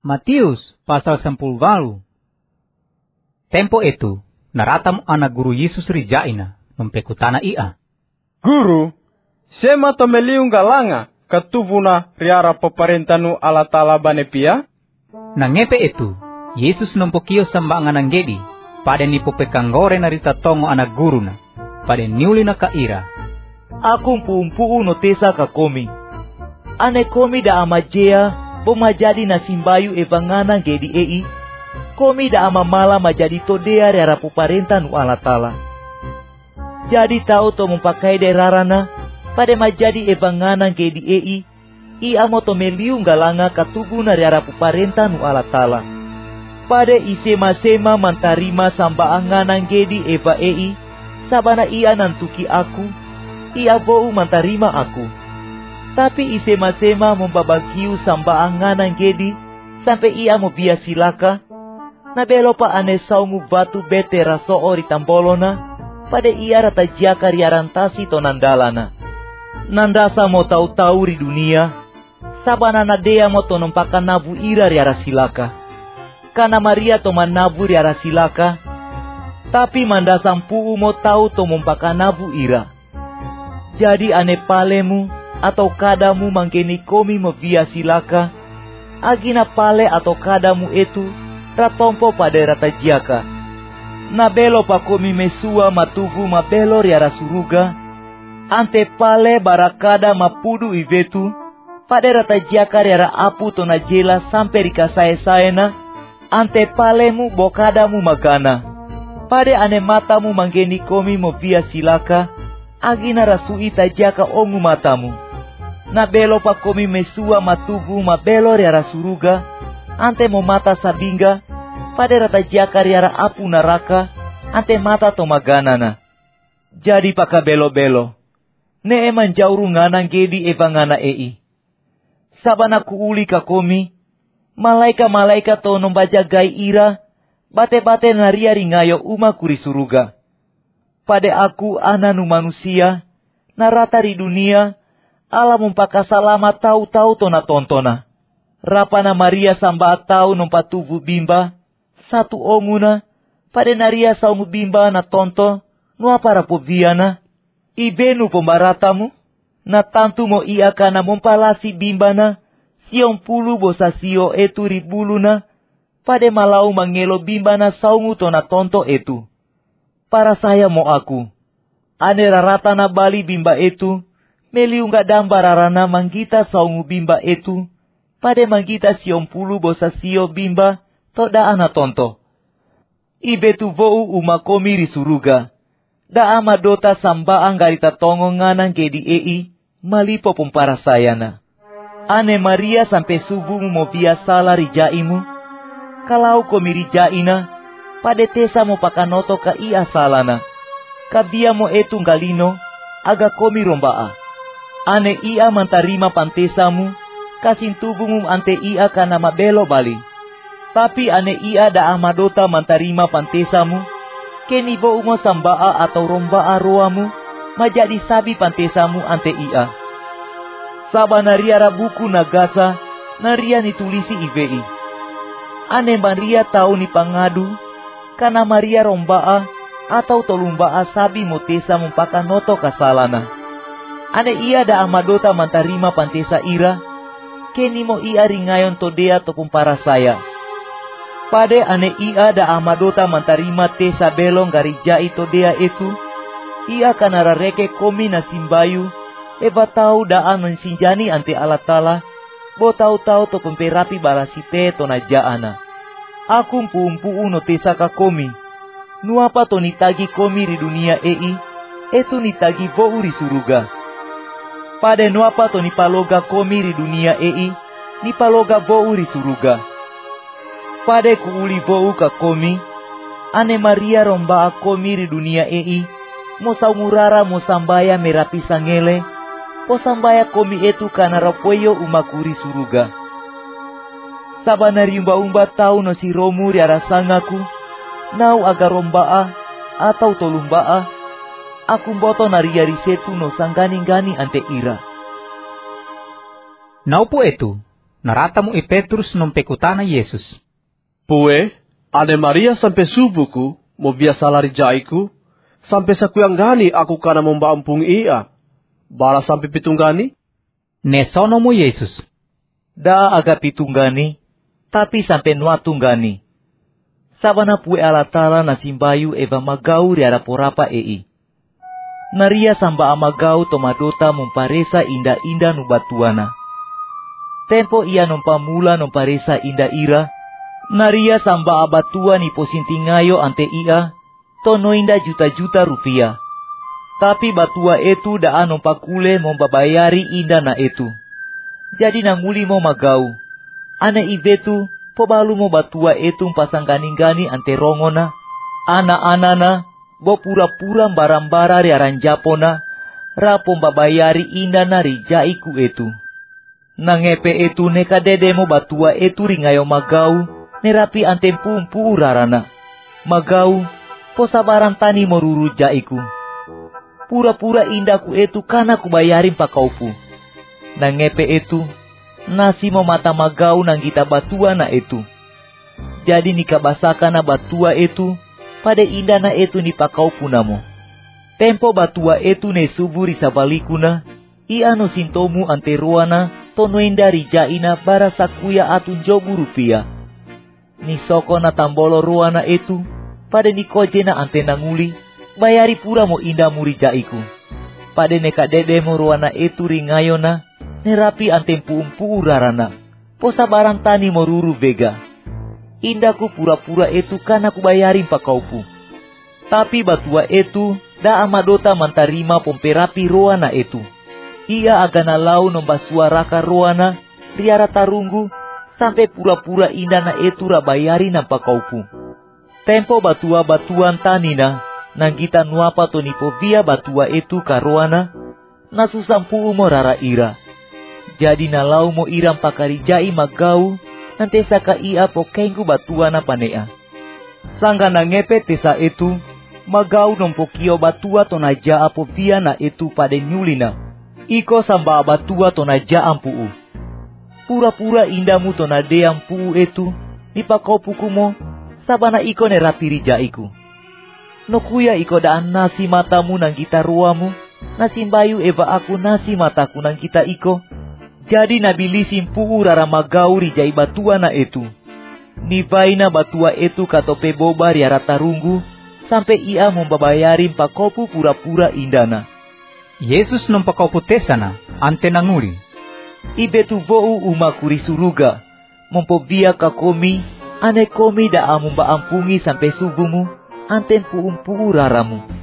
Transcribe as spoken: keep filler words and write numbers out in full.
Matius pasal sepuluh walu. Tempo itu, naratam anak guru Yesus rijaina, mempekutana ia. Guru, sema to meliung galanga, katubuna riara peparentanu ala tala banepia? Nangepe itu, Yesus nompokio sambangan anggedi, pada nipo pekanggore narita tongo anak guru na, pada niuli na kaira. Aku pumpu no tesa ka komi. Ane komi da amajea, pomajadi na simbayu evangana gedi ei, komi da ama mala majadi todea riara peparentanu ala tala. Jadi tau to mempakai de rarana, pada majadi evangana gedi ei, i amo to meliung galanga katubu na riara peparentanu ala tala. Pada isema-sema mantarima sambaangan gedi eva ei, sabana ia nantuki aku, ia bou mantarima aku. Tapi isema-sema membabagiu sambaangan gedi, sampai ia mo bia silaka, na belopa ane saumu batu bete raso ori tambolona, pada ia rata jaka riarantasi to nandalana. Nandasa mo tau-tau ri dunia, sabana nadea mo to nompakan nabu ira riara silaka. Kana Maria to manabu riara silaka, tapi mandasam puu mo tau to mompakan nabu ira. Jadi ane palemu atau kadamu mangkeni komi mo via silaka, agina pale atau kadamu itu ratompo pada rata jiaka. Nabelo pa komi mesua matugu mabelo riara suruga, ante pale barakada mapudu ivetu, pada rata jiaka riara apu to najela sampai rikasae-saena, ante palemu bokadamu magana. Pada ane matamu mangkeni komi mo via silaka, agina rasui tajaka ongu matamu. Na belo pa komi mesua matubu mabelo riara suruga, ante mo mata sabinga, pada rata jaka riara apu naraka, ante mata to maganana. Jadi paka belo-belo, ne eman jauru nganang gedi evangana ei. Sabana kuuli ka komi, malaika-malaika to nombaja gai ira, bate-bate naria ringayo uma kuri suruga. Pada aku ananu manusia, narata ri dunia, ala mumpaka salama tau-tau tona tontona. Rapana Maria samba tau nompatubu bimba, satu omuna, pada naria saumu bimba na tonto, nua para poviana, ibenu pembaratamu, na tantu mo ia kana mumpalasi bimbana, siong pulu bosa sio etu ribuluna, pada malau mangelo bimbana saumu tona tonto etu. Para saya mo aku, ane rarata na bali bimba etu, meliunga damba rarana manggita saungu bimba etu, pada manggita siong pulu bosa sio bimba, toda ana tonto. Ibetu vou umakomi risuruga, da ama dota sambaang garita tongo nganang gedi ei, malipo pumpara sayana. Ane Maria sampai subuh mo via sala rijaimu, kalau komi rijaina, pada tesa mo pakanoto ka ia salana, kabia mo etu galino, aga komi rombaa. Ane ia mantarima pantesamu, kasin tubumu ante ia kana mabelo bali. Tapi ane ia da amadota mantarima pantesamu, kenibo umo sambaa atau rombaa roamu, majadi sabi pantesamu ante ia. Saba nariara buku nagasa, naria nitulisi ivei. Ane Maria tau ni pangadu, kana Maria rombaa, atau tolumbaa sabi motesa mumpaka noto kasalana. Ane ia da amadota mantarima pantesa ira, keni mo ia ringayon todea topum para saya. Pade ane ia da amadota mantarima tesa belong garijai todea itu, ia kana rareke komi na simbayu, eba tau daan mensinjani ante alatala, bo tau-tau topum perapi balasite tonajaana. Aku mpu-mpu uno tesa ka komi, nuapa to nitagi komi ri dunia ei, etu nitagi bou ri suruga. Pada nuapa to nipaloga komi ri dunia ei, nipaloga bou ri suruga. Pada kuuli bou ka komi, ane Maria romba komi ri dunia ei, mo saumurara mo sambaya merapi sangele, po sambaya komi etu kana rapoyo umakuri suruga. Sabana rimba-umba tau no si romu riara sangaku, nau aga rombaa atau tolumbaa, aku boto naria risetu no sanggani-gani ante ira. Naupo itu, Naratamu i Petrus nompekutana Yesus. Pue, ane Maria sampai subuhku, mau biasa lari jaiku, sampai sakuyanggani aku kana membampung ia. Bala sampai pitunggani? Nesonomu Yesus. Da aga pitunggani, tapi sampai nuatunggani. Sabana pue alatala na simbayu eva magau riara porapa ei. Naria samba amagau tomadota memparesa inda-inda nubatuana. Tempo ia nompamula nomparesa inda ira, naria samba abatua ni posintingayo ante ia, tono inda juta-juta rupiah. Tapi batua itu daa nompakule membabayari inda na itu. Jadi nanguli mo magau. Ane ibetu, pobalu mo batua itu mpasangganing-gani ante rongona, ana-anana, bo pura-pura barambara riaran Japona, ra pombabayari inda na rijaiku itu. Nangepe itu neka dedemo batua itu ringayo magau, nerapi antempumpu rarana. Magau, posabaran tani moruru jaiku. Pura-pura indaku itu kana kubayarin pakaupu. Nangepe itu, nasi mo mata magau nang kita batua na itu. Jadi nikabasaka na batua itu, pada inda na itu ni pakaupu namo. Tempo batua itu ne suburi sabalikuna, ia no sintomu ante ruana, tonoin dari jaina bara sakuya atun jobu rupiah. Ni soko na tambolo ruana itu, pada ni kojena ante nanguli, bayari pura mo inda muri jaiku. Pada neka dede mo ruana itu ringayona, nerapi ante mpu-mpu rarana, posa barang tani mo ruru vega. Indaku pura-pura itu kana kubayarin pakaupu. Tapi batua itu, da amadota mantarima pomperapi ruana itu. Ia agana lau nombasuaraka roana, riara tarunggu, sampai pura-pura indana itu rabayari nampak kaupu. Tempo batua-batuan tanina, nang kita nuapa tonipo via batua itu karoana, nasusampu umo rara ira. Jadi nalau mo iram pakarijai magau, nanti saka ia pokengku batuana panea. Sangga nangepe tesa itu, magau nompokio batua tonaja apo via na itu pada nyulina. Iko samba batua tonaja ampuu. Pura-pura indamu tonade ampuu itu, nipakopukumo, sabana iko nerapiri jaiku. Nokuya iko daan nasi matamu nang kita ruamu, nasi bayu eva aku nasi mataku nang kita iko. Jadi nabilisim puu rara magauri jai batua na itu. Nivaina batua itu katope boba riara tarunggu, sampai ia membabayarin pakopu pura-pura indana. Yesus nompakaupu tesana, ante nanguli. Ibetu vou umakuri suruga, mempobia kakomi, ane komi da amumba ampungi sampai subumu, anten puumpu raramu.